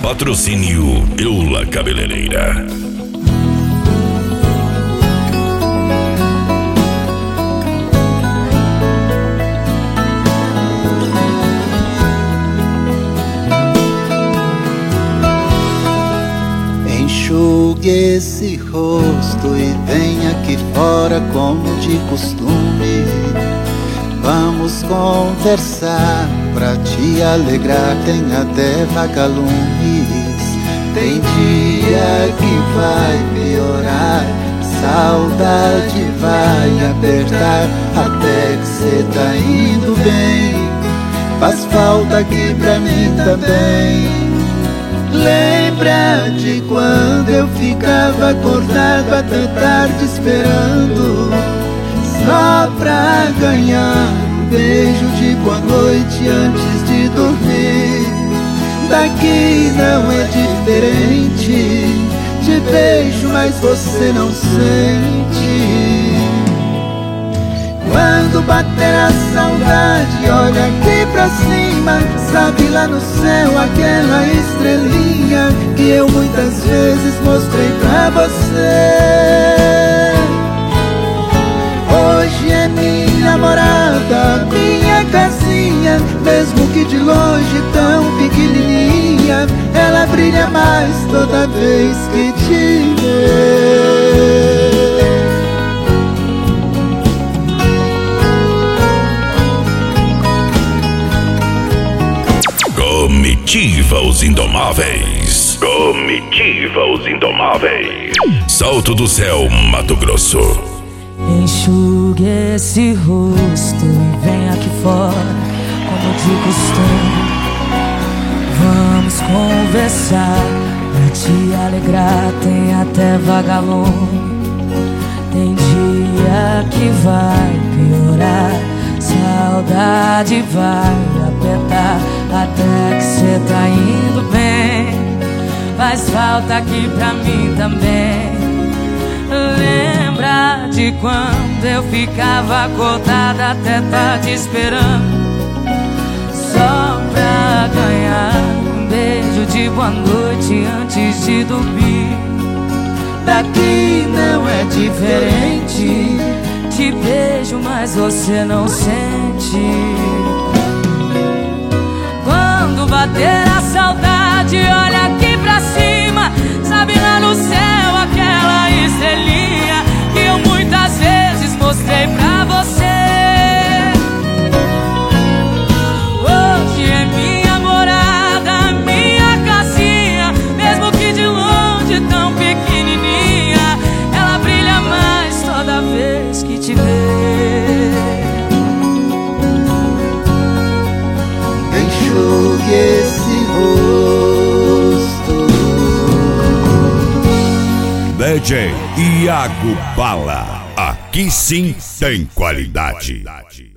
Patrocínio Eula Cabeleireira. Enxugue esse rosto e venha aqui fora como de costume. Vamos conversar pra te alegrar, tem até vagalumes. Tem dia que vai piorar, saudade vai apertar, até que cê tá indo bem. Faz falta aqui pra mim também. Lembra de quando eu ficava acordado até tarde esperando, só pra ganhar um beijo de boa noite antes de dormir. Daqui não é diferente, te beijo mas você não sente. Quando bater a saudade, olha aqui pra cima, sabe lá no céu aquela estrelinha que eu muitas vezes mostrei pra você. Hoje é minha morada, minha casinha, mesmo que de longe tão pequenininha, ela brilha mais toda vez que te vê. Comitiva os Indomáveis. Comitiva os Indomáveis. Salto do Céu, Mato Grosso. Enxugue esse rosto e vem aqui fora, como de costume. Vamos conversar pra te alegrar, tem até vagalume. Tem dia que vai piorar, saudade vai apertar, até que cê tá indo bem. Faz falta aqui pra mim também. Lembra de quando eu ficava acordada até tarde esperando, só pra ganhar um beijo de boa noite antes de dormir. Daqui não é diferente, te beijo mas você não sente. Quando bater a saudade, olha aqui pra cima, sabe lá no céu aquela estrelinha que eu muitas vezes mostrei pra você. Hoje é minha morada, minha casinha, mesmo que de longe tão pequenininha, ela brilha mais toda vez que te vê. Enxugue esse rosto. DJ Iago Bala. Aqui sim tem qualidade.